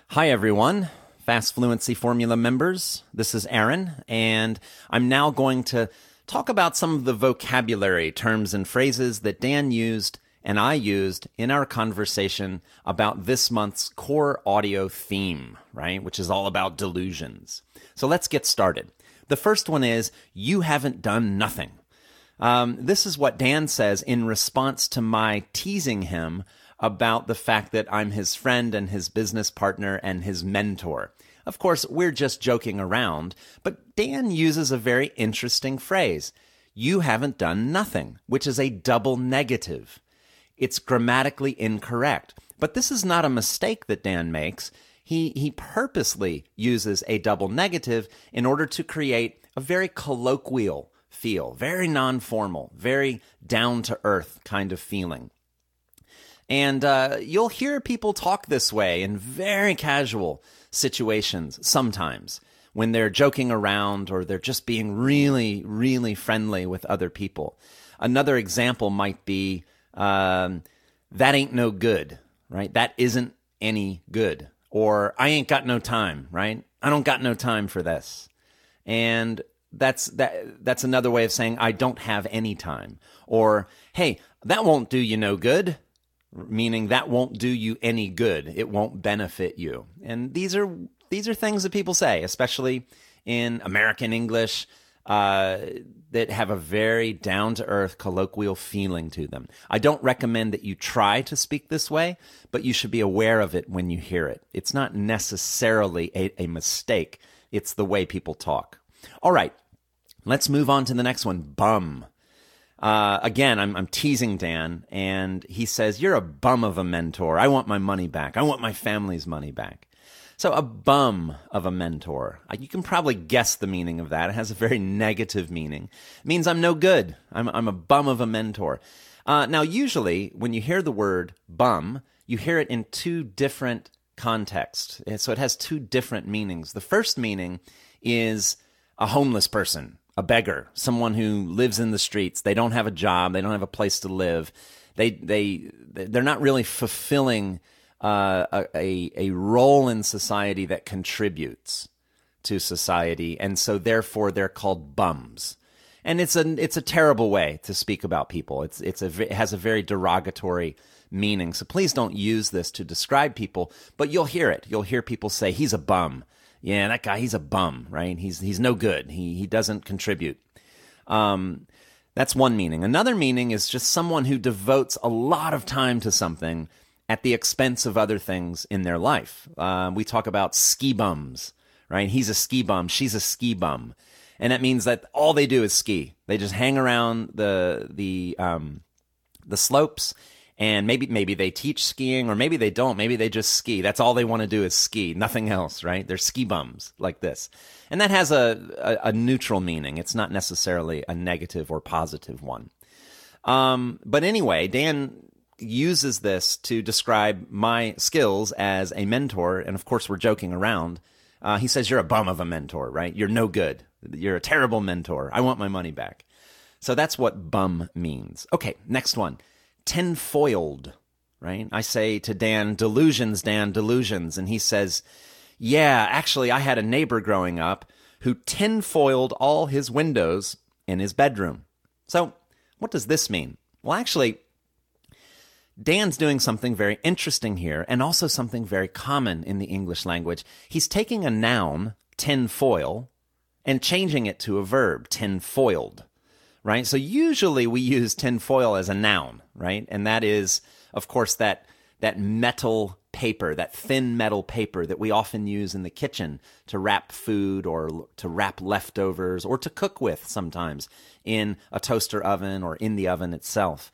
Hi, everyone. Fast Fluency Formula members. This is Aaron, and I'm now going to talk about some of the vocabulary, terms, and phrases that Dan used and I used in our conversation about this month's core audio theme, right? Which is all about delusions. So let's get started. The first one is, you haven't done nothing. This is what Dan says in response to my teasing him about the fact that I'm his friend and his business partner and his mentor. Of course, we're just joking around, but Dan uses a very interesting phrase. You haven't done nothing, which is a double negative. It's grammatically incorrect. But this is not a mistake that Dan makes. He purposely uses a double negative in order to create a very colloquial feel, very non-formal, very down-to-earth kind of feeling. And you'll hear people talk this way in very casual situations sometimes when they're joking around or they're just being really, really friendly with other people. Another example might be, that ain't no good, right? That isn't any good. Or I ain't got no time, right? I don't got no time for this. And that's another way of saying I don't have any time. Or, hey, that won't do you no good. Meaning that won't do you any good. It won't benefit you. And these are things that people say, especially in American English, that have a very down-to-earth colloquial feeling to them. I don't recommend that you try to speak this way, but you should be aware of it when you hear it. It's not necessarily a mistake. It's the way people talk. All right, let's move on to the next one, bum. Again, I'm teasing Dan, and he says, you're a bum of a mentor. I want my money back. I want my family's money back. So a bum of a mentor. You can probably guess the meaning of that. It has a very negative meaning. It means I'm no good. I'm a bum of a mentor. Now, usually, when you hear the word bum, you hear it in two different contexts. So it has two different meanings. The first meaning is a homeless person. A beggar, someone who lives in the streets. They don't have a job. They don't have a place to live. They're not really fulfilling a role in society that contributes to society, and so therefore they're called bums. And it's a terrible way to speak about people. It has a very derogatory meaning. So please don't use this to describe people. But you'll hear it. You'll hear people say he's a bum. Yeah, that guy, he's a bum, right? He's no good. He doesn't contribute. That's one meaning. Another meaning is just someone who devotes a lot of time to something at the expense of other things in their life. We talk about ski bums, right? He's a ski bum. She's a ski bum. And that means that all they do is ski. They just hang around the slopes. And maybe they teach skiing, or maybe they don't. Maybe they just ski. That's all they want to do is ski, nothing else, right? They're ski bums like this. And that has a neutral meaning. It's not necessarily a negative or positive one. But anyway, Dan uses this to describe my skills as a mentor. And of course, we're joking around. He says, you're a bum of a mentor, right? You're no good. You're a terrible mentor. I want my money back. So that's what bum means. Okay, next one. Tinfoiled, right? I say to Dan, delusions, Dan, delusions. And he says, yeah, actually, I had a neighbor growing up who tinfoiled all his windows in his bedroom. So what does this mean? Well, actually, Dan's doing something very interesting here, and also something very common in the English language. He's taking a noun, tinfoil, and changing it to a verb, tinfoiled. Right? So usually we use tinfoil as a noun, right? And that is, of course, that metal paper, that thin metal paper that we often use in the kitchen to wrap food or to wrap leftovers or to cook with sometimes in a toaster oven or in the oven itself.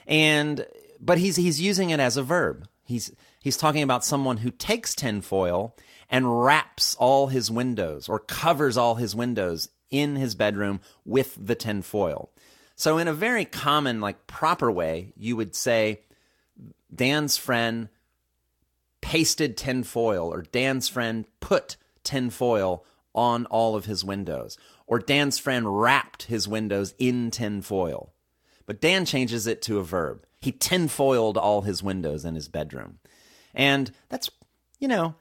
But he's using it as a verb. He's talking about someone who takes tinfoil and wraps all his windows or covers all his windows in his bedroom with the tinfoil. So in a very common, proper way, you would say Dan's friend pasted tinfoil, or Dan's friend put tinfoil on all of his windows, or Dan's friend wrapped his windows in tinfoil. But Dan changes it to a verb. He tinfoiled all his windows in his bedroom. And that's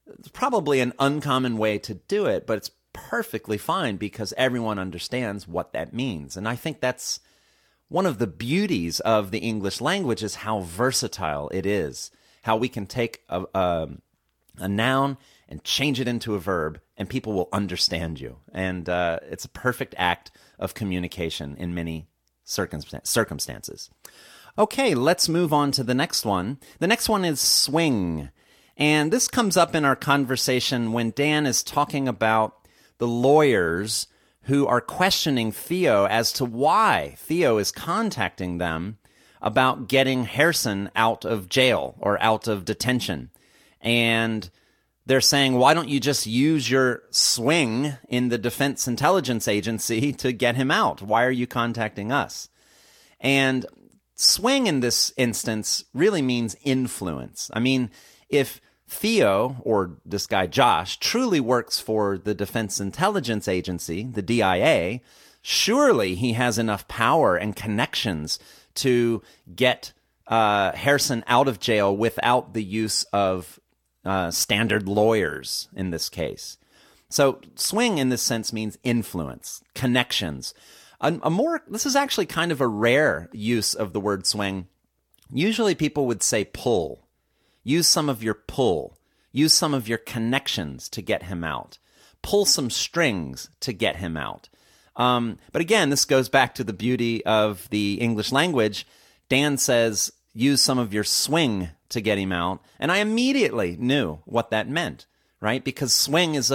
It's probably an uncommon way to do it, but it's perfectly fine because everyone understands what that means. And I think that's one of the beauties of the English language is how versatile it is, how we can take a noun and change it into a verb, and people will understand you. And it's a perfect act of communication in many circumstances. Okay, let's move on to the next one. The next one is swing. And this comes up in our conversation when Dan is talking about the lawyers who are questioning Theo as to why Theo is contacting them about getting Harrison out of jail or out of detention. And they're saying, why don't you just use your swing in the Defense Intelligence Agency to get him out? Why are you contacting us? And swing in this instance really means influence. I mean, if Theo, or this guy Josh, truly works for the Defense Intelligence Agency, the DIA, surely he has enough power and connections to get Harrison out of jail without the use of standard lawyers in this case. So swing in this sense means influence, connections. This is actually kind of a rare use of the word swing. Usually people would say pull. Use some of your pull. Use some of your connections to get him out. Pull some strings to get him out. But again, this goes back to the beauty of the English language. Dan says, use some of your swing to get him out. And I immediately knew what that meant, right? Because swing is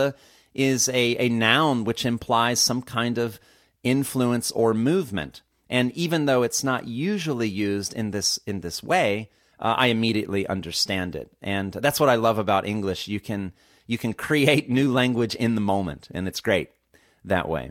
a noun which implies some kind of influence or movement. And even though it's not usually used in this way, I immediately understand it. And that's what I love about English. You can create new language in the moment, and it's great that way.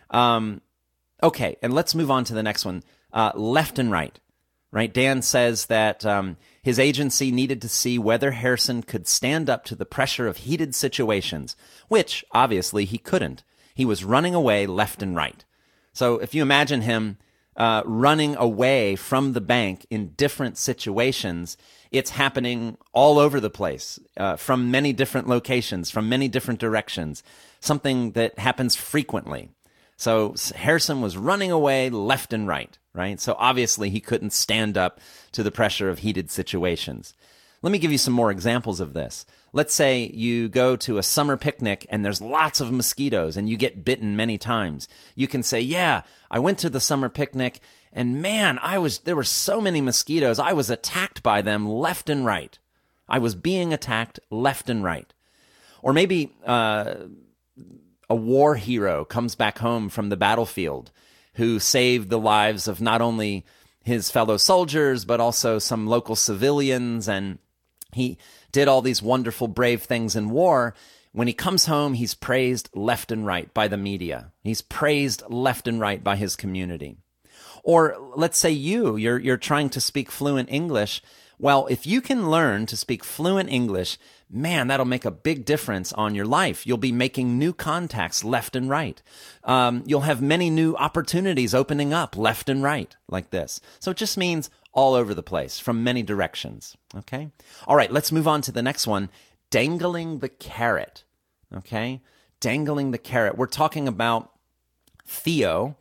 Okay, and let's move on to the next one. Left and right. Right? Dan says that his agency needed to see whether Harrison could stand up to the pressure of heated situations, which obviously he couldn't. He was running away left and right. So if you imagine him running away from the bank in different situations, it's happening all over the place, from many different locations, from many different directions, something that happens frequently. So Harrison was running away left and right, right? So obviously he couldn't stand up to the pressure of heated situations. Let me give you some more examples of this. Let's say you go to a summer picnic and there's lots of mosquitoes and you get bitten many times. You can say, yeah, I went to the summer picnic and man, there were so many mosquitoes. I was attacked by them left and right. I was being attacked left and right. Or maybe a war hero comes back home from the battlefield who saved the lives of not only his fellow soldiers, but also some local civilians, and he did all these wonderful, brave things in war. When he comes home, he's praised left and right by the media. He's praised left and right by his community. Or let's say you're trying to speak fluent English. Well, if you can learn to speak fluent English, man, that'll make a big difference on your life. You'll be making new contacts left and right. You'll have many new opportunities opening up left and right like this. So it just means all over the place from many directions. Okay? All right, let's move on to the next one. Dangling the carrot. Okay? Dangling the carrot. We're talking about Theo,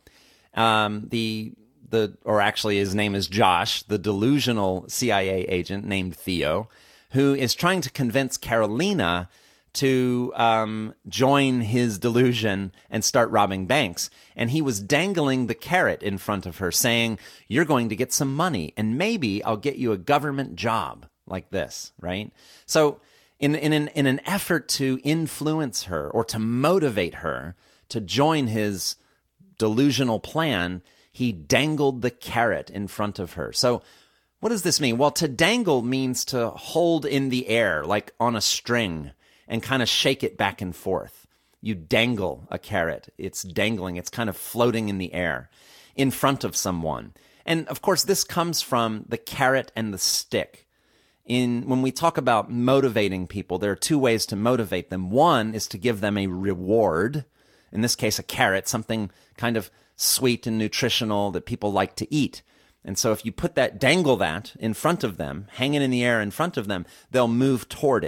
or actually his name is Josh, the delusional CIA agent named Theo, who is trying to convince Carolina to join his delusion and start robbing banks. And he was dangling the carrot in front of her, saying, you're going to get some money, and maybe I'll get you a government job like this, right? So in an effort to influence her or to motivate her to join his delusional plan, he dangled the carrot in front of her. So what does this mean? Well, to dangle means to hold in the air, like on a string, and kind of shake it back and forth. You dangle a carrot. It's dangling. It's kind of floating in the air in front of someone. And of course, this comes from the carrot and the stick. When we talk about motivating people, there are two ways to motivate them. One is to give them a reward, in this case, a carrot, something kind of sweet and nutritional that people like to eat. And so if you dangle that in front of them, hang it in the air in front of them, they'll move toward it.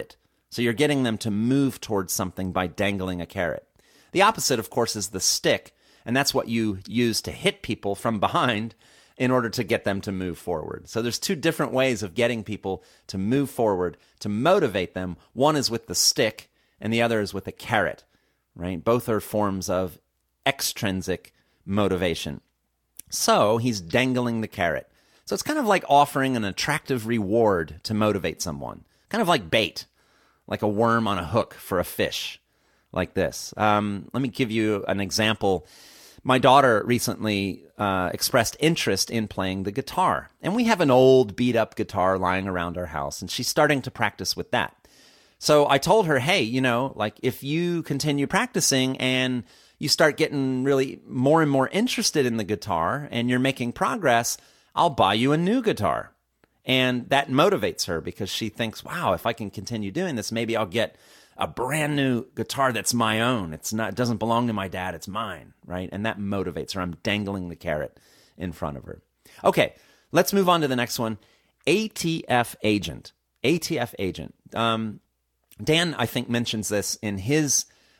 So you're getting them to move towards something by dangling a carrot. The opposite, of course, is the stick, and that's what you use to hit people from behind in order to get them to move forward. So there's two different ways of getting people to move forward, to motivate them. One is with the stick, and the other is with a carrot, right? Both are forms of extrinsic motivation. So he's dangling the carrot. So it's kind of like offering an attractive reward to motivate someone, kind of like bait, like a worm on a hook for a fish, like this. Let me give you an example. My daughter recently expressed interest in playing the guitar, and we have an old beat-up guitar lying around our house, and she's starting to practice with that. So I told her, hey, like if you continue practicing and you start getting really more and more interested in the guitar and you're making progress, I'll buy you a new guitar. And that motivates her because she thinks, wow, if I can continue doing this, maybe I'll get a brand new guitar that's my own. It doesn't belong to my dad, it's mine, right? And that motivates her. I'm dangling the carrot in front of her. Okay, let's move on to the next one. ATF agent. ATF agent. Dan, I think, mentions this in his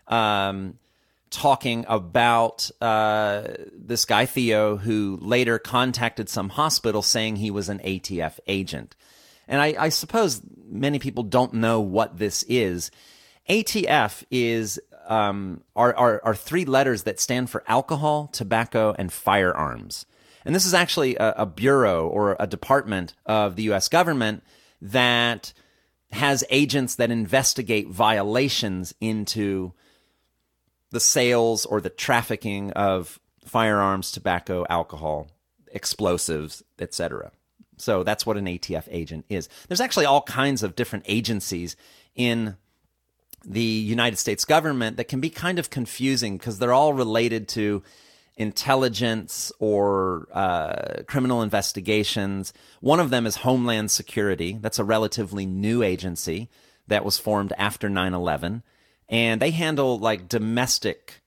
talking about this guy, Theo, who later contacted some hospital saying he was an ATF agent. And I suppose many people don't know what this is. ATF is are three letters that stand for alcohol, tobacco, and firearms. And this is actually a bureau or a department of the U.S. government that has agents that investigate violations into the sales or the trafficking of firearms, tobacco, alcohol, explosives, etc. So that's what an ATF agent is. There's actually all kinds of different agencies in the United States government that can be kind of confusing because they're all related to intelligence or criminal investigations. One of them is Homeland Security. That's a relatively new agency that was formed after 9/11. And they handle like domestic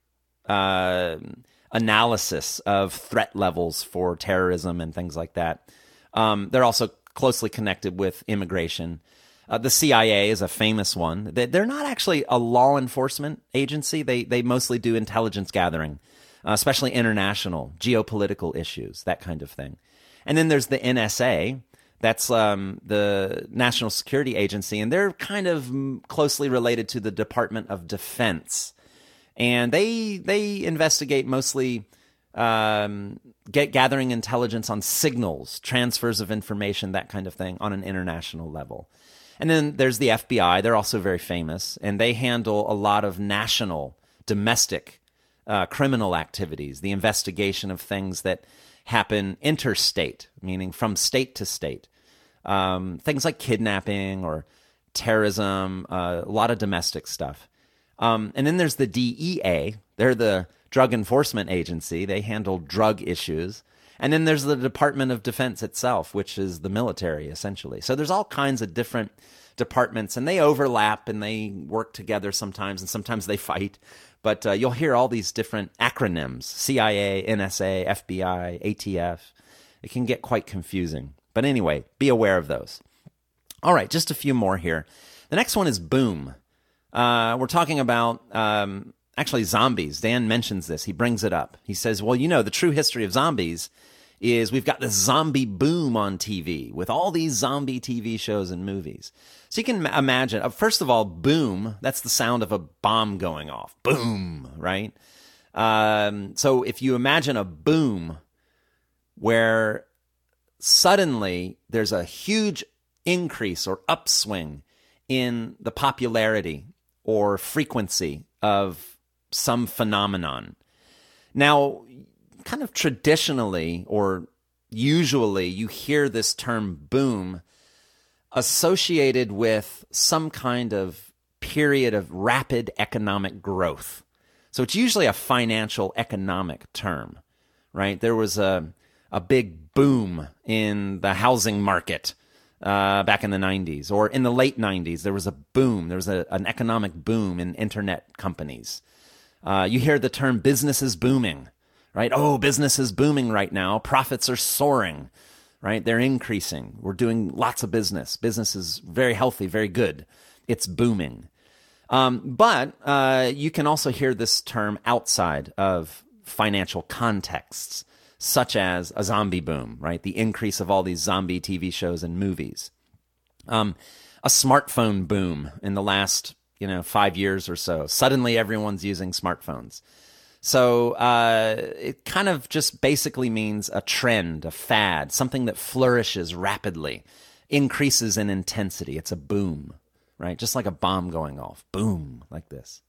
analysis of threat levels for terrorism and things like that. They're also closely connected with immigration. The CIA is a famous one. They're not actually a law enforcement agency. They mostly do intelligence gathering, especially international, geopolitical issues, that kind of thing. And then there's the NSA. That's the National Security Agency, and they're kind of closely related to the Department of Defense. And they investigate mostly gathering intelligence on signals, transfers of information, that kind of thing on an international level. And then there's the FBI. They're also very famous, and they handle a lot of national, domestic criminal activities, the investigation of things that happen interstate, meaning from state to state. Things like kidnapping or terrorism, a lot of domestic stuff. And then there's the DEA. They're the Drug Enforcement Agency. They handle drug issues. And then there's the Department of Defense itself, which is the military, essentially. So there's all kinds of different departments, and they overlap, and they work together sometimes, and sometimes they fight. But you'll hear all these different acronyms: CIA, NSA, FBI, ATF. It can get quite confusing. But anyway, be aware of those. All right, just a few more here. The next one is boom. We're talking about actually zombies. Dan mentions this. He brings it up. He says, well, the true history of zombies is we've got this zombie boom on TV with all these zombie TV shows and movies. So you can imagine, first of all, boom, that's the sound of a bomb going off. Boom, right? So if you imagine a boom where suddenly there's a huge increase or upswing in the popularity or frequency of some phenomenon. Now, kind of traditionally or usually you hear this term boom associated with some kind of period of rapid economic growth. So it's usually a financial economic term, right? There was a big boom in the housing market back in the 90s, or in the late 90s, there was a boom. There was an economic boom in internet companies. You hear the term business is booming, right? Oh, business is booming right now. Profits are soaring, right? They're increasing. We're doing lots of business. Business is very healthy, very good. It's booming. But you can also hear this term outside of financial contexts, such as a zombie boom, right? The increase of all these zombie TV shows and movies. A smartphone boom in the last, 5 years or so. Suddenly everyone's using smartphones. So it kind of just basically means a trend, a fad, something that flourishes rapidly, increases in intensity. It's a boom, right? Just like a bomb going off. Boom, like this.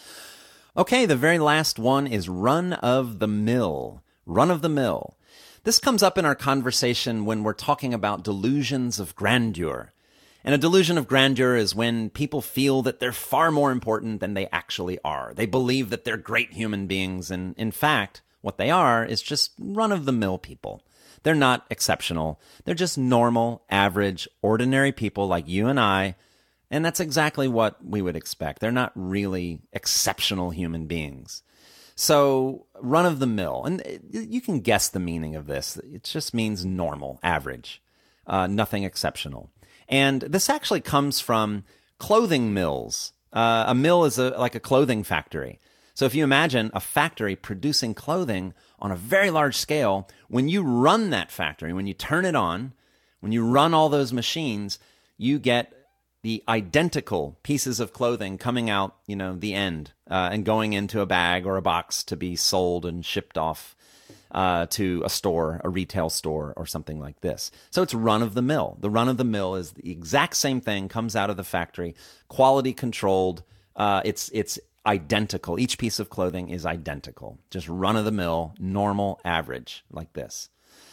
Okay, the very last one is run of the mill. Run of the mill. This comes up in our conversation when we're talking about delusions of grandeur. And a delusion of grandeur is when people feel that they're far more important than they actually are. They believe that they're great human beings, and in fact, what they are is just run-of-the-mill people. They're not exceptional. They're just normal, average, ordinary people like you and I, and that's exactly what we would expect. They're not really exceptional human beings. So, run-of-the-mill, and you can guess the meaning of this. It just means normal, average, nothing exceptional. And this actually comes from clothing mills. A mill is like a clothing factory. So if you imagine a factory producing clothing on a very large scale, when you run that factory, when you turn it on, when you run all those machines, you get the identical pieces of clothing coming out, the end, and going into a bag or a box to be sold and shipped off to a store, a retail store, or something like this. So it's run-of-the-mill. The run-of-the-mill is the exact same thing, comes out of the factory, quality controlled. It's identical. Each piece of clothing is identical. Just run-of-the-mill, normal, average, like this.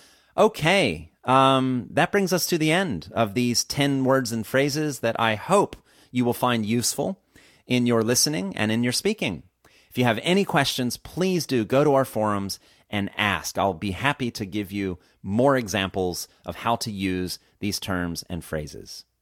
Okay, that brings us to the end of these 10 words and phrases that I hope you will find useful in your listening and in your speaking. If you have any questions, please do go to our forums and ask. I'll be happy to give you more examples of how to use these terms and phrases.